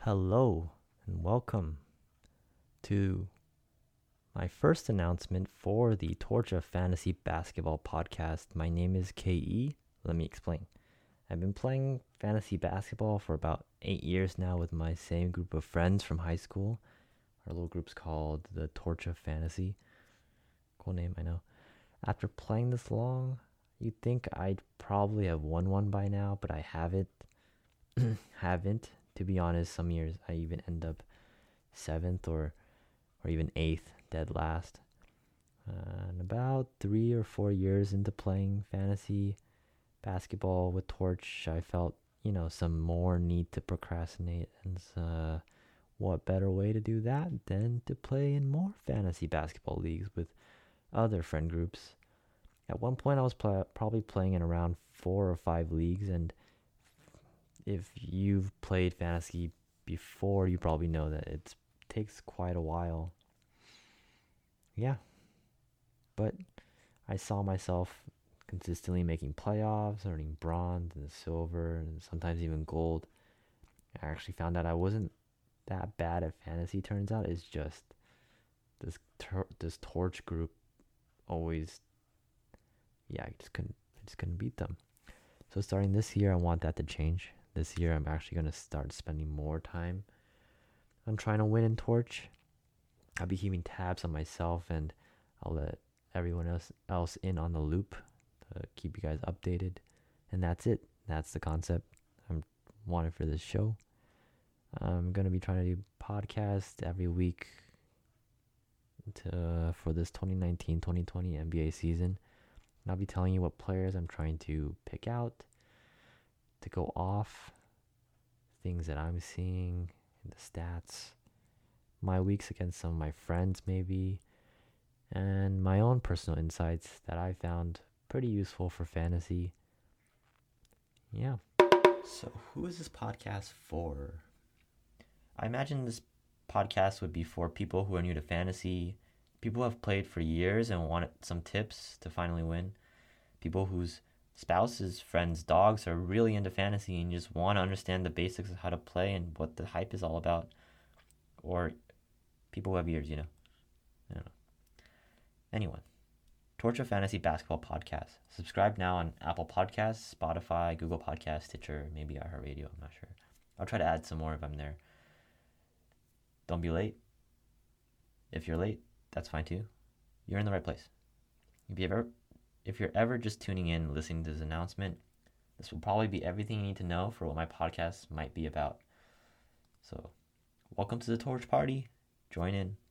Hello and welcome to my first announcement for the Torch of Fantasy Basketball podcast. My name is KE. Let me explain. I've been playing fantasy basketball for about 8 years now with my same group of friends from high school. Our little group's called the Torch of Fantasy. Cool name, I know. After playing this long, you'd think I'd probably have won one by now, but I haven't. haven't. To be honest, some years I even end up 7th or even 8th, dead last. And about 3 or 4 years into playing fantasy basketball with Torch, I felt, some more need to procrastinate. And what better way to do that than to play in more fantasy basketball leagues with other friend groups? At one point, I was probably playing in around 4 or 5 leagues, and if you've played fantasy before, you probably know that it takes quite a while. Yeah, but I saw myself consistently making playoffs, earning bronze and silver, and sometimes even gold. I actually found out I wasn't that bad at fantasy. Turns out it's just this Torch group always, I just couldn't beat them. So starting this year, I want that to change. This year, I'm actually gonna start spending more time on trying to win in Torch. I'll be keeping tabs on myself, and I'll let everyone else in on the loop to keep you guys updated. And that's it. That's the concept I'm wanting for this show. I'm gonna be trying to do podcasts every week for this 2019-2020 NBA season. And I'll be telling you what players I'm trying to pick out to go off, things that I'm seeing in the stats, my weeks against some of my friends maybe, and my own personal insights that I found pretty useful for fantasy. Yeah. So who is this podcast for? I imagine this podcast would be for people who are new to fantasy, people who have played for years and wanted some tips to finally win, people whose spouses, friends, dogs are really into fantasy and just want to understand the basics of how to play and what the hype is all about, or people who have ears, I don't know. Anyone. Torch of Fantasy Basketball Podcast. Subscribe now on Apple Podcasts, Spotify, Google Podcasts, Stitcher, maybe iHeartRadio, I'm not sure. I'll try to add some more if I'm there. Don't be late. If you're late, that's fine too. You're in the right place. If you're ever just tuning in, listening to this announcement, this will probably be everything you need to know for what my podcast might be about. So, welcome to the Torch Party. Join in.